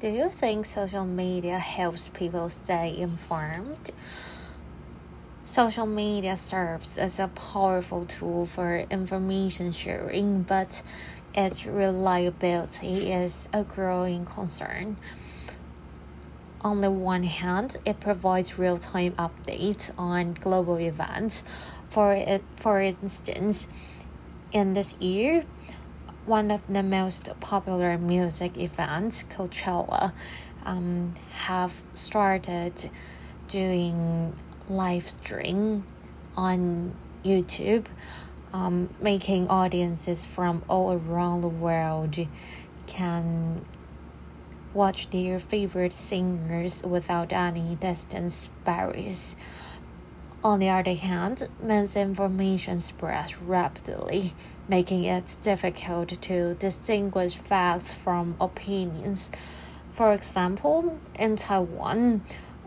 Do you think social media helps people stay informed? Social media serves as a powerful tool for information sharing, but its reliability is a growing concern. On the one hand, it provides real-time updates on global events. For instance, in this year, one of the most popular music events, Coachella, have started doing live stream on YouTube, making audiences from all around the world can watch their favorite singers without any distance barriers. On the other hand, misinformation spreads rapidly, making it difficult to distinguish facts from opinions. For example, in Taiwan,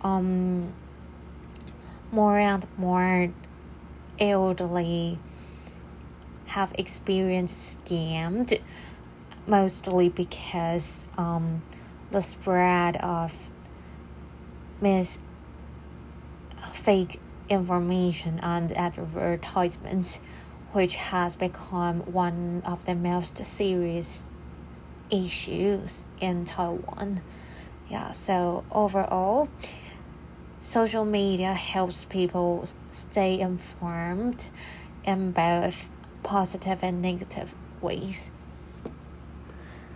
more and more elderly have experienced scammed, mostly because the spread of fake information and advertisements, which has become one of the most serious issues in Taiwan. So overall, social media helps people stay informed in both positive and negative ways.